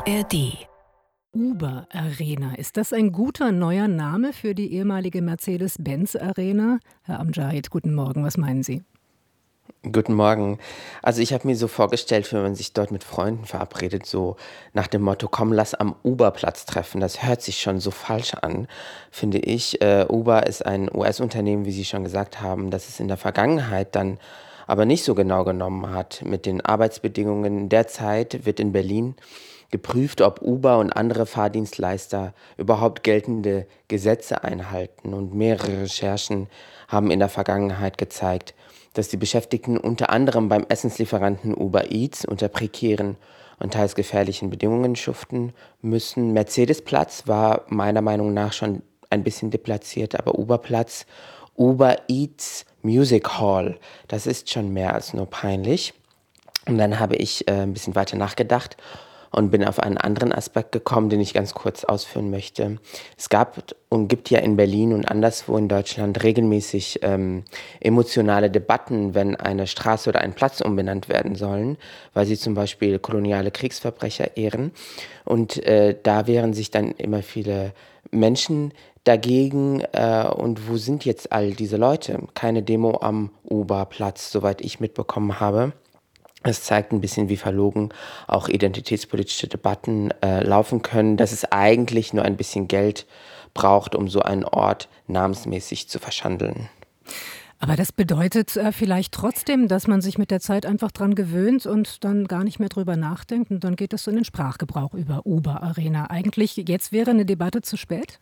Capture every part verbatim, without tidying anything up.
A R D. Uber Arena. Ist das ein guter neuer Name für die ehemalige Mercedes-Benz Arena? Herr Amjahid, guten Morgen. Was meinen Sie? Guten Morgen. Also ich habe mir so vorgestellt, wenn man sich dort mit Freunden verabredet, so nach dem Motto, komm, lass am Uber-Platz treffen. Das hört sich schon so falsch an, finde ich. Äh, Uber ist ein U S-Unternehmen, wie Sie schon gesagt haben, das es in der Vergangenheit dann aber nicht so genau genommen hat mit den Arbeitsbedingungen. Derzeit wird in Berlin geprüft, ob Uber und andere Fahrdienstleister überhaupt geltende Gesetze einhalten. Und mehrere Recherchen haben in der Vergangenheit gezeigt, dass die Beschäftigten unter anderem beim Essenslieferanten Uber Eats unter prekären und teils gefährlichen Bedingungen schuften müssen. Mercedes-Platz war meiner Meinung nach schon ein bisschen deplatziert, aber Uber-Platz, Uber Eats Music Hall, das ist schon mehr als nur peinlich. Und dann habe ich äh, ein bisschen weiter nachgedacht und bin auf einen anderen Aspekt gekommen, den ich ganz kurz ausführen möchte. Es gab und gibt ja in Berlin und anderswo in Deutschland regelmäßig ähm, emotionale Debatten, wenn eine Straße oder ein Platz umbenannt werden sollen, weil sie zum Beispiel koloniale Kriegsverbrecher ehren. Und äh, da wehren sich dann immer viele Menschen dagegen. Äh, und wo sind jetzt all diese Leute? Keine Demo am Uber-Platz, soweit ich mitbekommen habe. Es zeigt ein bisschen, wie verlogen auch identitätspolitische Debatten äh, laufen können, dass es eigentlich nur ein bisschen Geld braucht, um so einen Ort namensmäßig zu verschandeln. Aber das bedeutet äh, vielleicht trotzdem, dass man sich mit der Zeit einfach dran gewöhnt und dann gar nicht mehr drüber nachdenkt und dann geht das so in den Sprachgebrauch über Uber Arena. Eigentlich, jetzt wäre eine Debatte zu spät?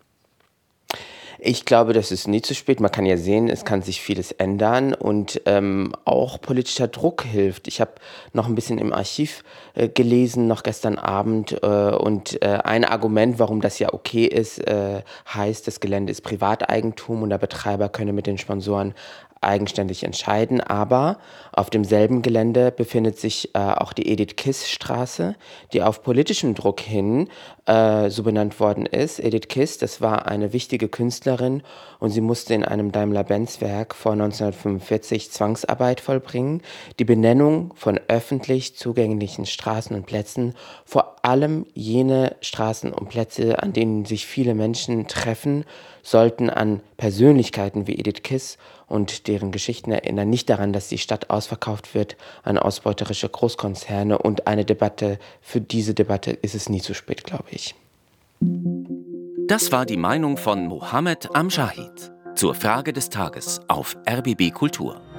Ich glaube, das ist nie zu spät. Man kann ja sehen, es kann sich vieles ändern und ähm, auch politischer Druck hilft. Ich habe noch ein bisschen im Archiv äh, gelesen, noch gestern Abend äh, und äh, ein Argument, warum das ja okay ist, äh, heißt, das Gelände ist Privateigentum und der Betreiber könne mit den Sponsoren eigenständig entscheiden, aber auf demselben Gelände befindet sich äh, auch die Edith-Kiss-Straße, die auf politischem Druck hin äh, so benannt worden ist. Edith Kiss, das war eine wichtige Künstlerin und sie musste in einem Daimler-Benz-Werk vor neunzehnhundertfünfundvierzig Zwangsarbeit vollbringen. Die Benennung von öffentlich zugänglichen Straßen und Plätzen, vor allem jene Straßen und Plätze, an denen sich viele Menschen treffen, sollten an Persönlichkeiten wie Edith Kiss und deren Geschichten erinnern, nicht daran, dass die Stadt ausverkauft wird an ausbeuterische Großkonzerne. Und eine Debatte, für diese Debatte ist es nie zu spät, glaube ich. Das war die Meinung von Mohammed Amjahid zur Frage des Tages auf R B B Kultur.